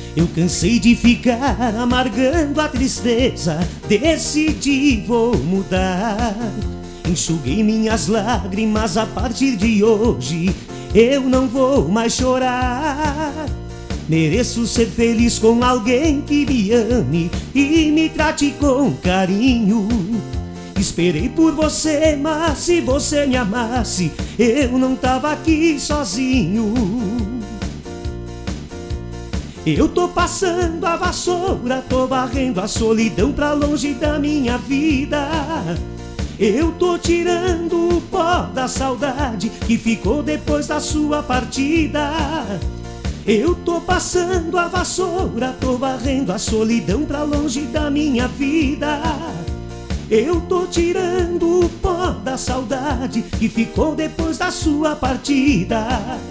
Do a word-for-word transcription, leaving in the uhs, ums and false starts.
Eu cansei de ficar amargando a tristeza, decidi vou mudar. Enxuguei minhas lágrimas, a partir de hoje eu não vou mais chorar. Mereço ser feliz com alguém que me ame e me trate com carinho. Esperei por você, mas se você me amasse, eu não tava aqui sozinho. Eu tô passando a vassoura, tô varrendo a solidão pra longe da minha vida. Eu tô tirando o pó da saudade que ficou depois da sua partida. Eu tô passando a vassoura, tô varrendo a solidão pra longe da minha vida. Eu tô tirando o pó da saudade que ficou depois da sua partida.